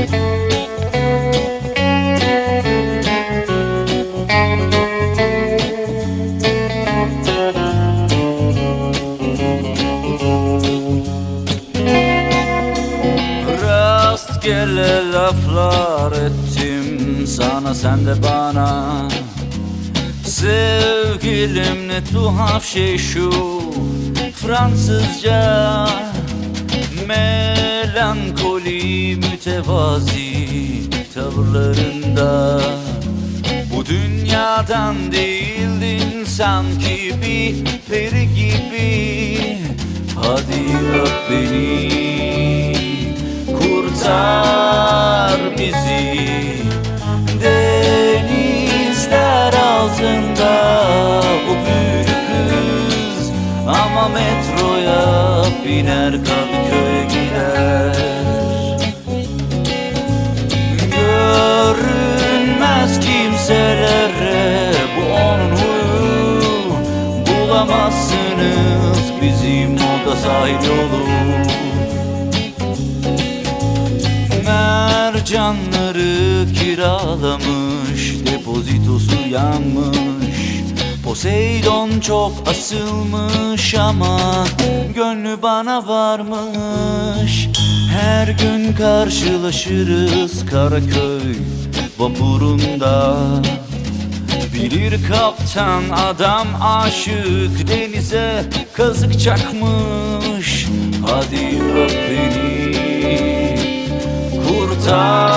Rastgele laflar ettim sana, sen de bana. Sevgilim ne tuhaf şey şu Fransızca, melankoli mütevazi tavırlarında. Bu dünyadan değildin sanki, bir peri gibi. Hadi öp beni, kurtar bizi. Denizler altında o büyük kız, ama metroya biner, Kadıköy'e gider. Görünmez kimselere bu onun huyu, bulamazsınız bizim oda sahil yolu. Mercanları kiralamış, depozitosu yanmış. Poseidon çok asılmış ama gönlü bana varmış. Her gün karşılaşırız Karaköy vapurunda. Bilir kaptan adam aşık, denize kazık çakmış. Hadi öp beni, kurtar